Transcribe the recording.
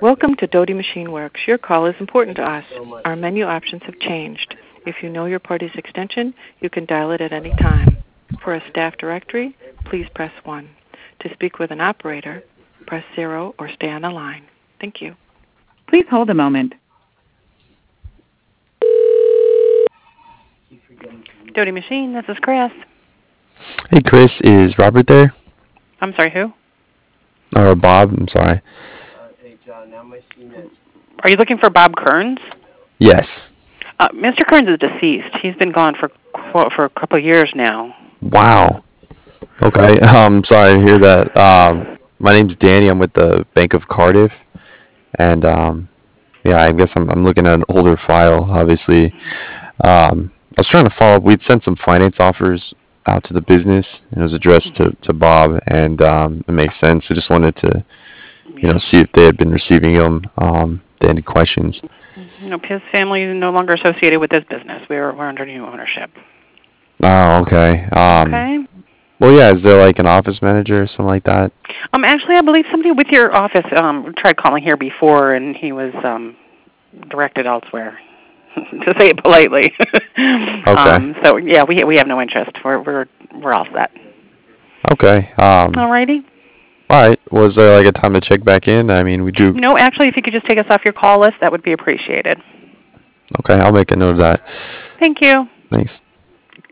Welcome to Doty Machine Works. Your call is important to us. Our menu options have changed. If you know your party's extension, you can dial it at any time. For a staff directory, please press 1. To speak with an operator, press 0 or stay on the line. Thank you. Please hold a moment. Doty Machine, this is Chris. Hey, Chris, is Robert there? I'm sorry, who? Or Bob, I'm sorry. Are you looking for Bob Kearns? Yes. Mr. Kearns is deceased. He's been gone for a couple of years now. Wow. Okay, sorry to hear that. My name's Danny. I'm with the Bank of Cardiff. And, yeah, I guess I'm looking at an older file, obviously. I was trying to follow up. We'd sent some finance offers out to the business, and it was addressed to Bob, and it makes sense. I just wanted to, see if they had been receiving them. They had any questions. Nope, his family is no longer associated with this business. We're under new ownership. Oh, okay. Okay. Well, yeah, is there like an office manager or something like that? Actually, I believe somebody with your office tried calling here before, and he was directed elsewhere. To say it politely. Okay. So yeah, we have no interest. We're all set. Okay. Alrighty. All right. Was there like a time to check back in? I mean, we do. No, actually, if you could just take us off your call list, that would be appreciated. Okay, I'll make a note of that. Thank you. Thanks.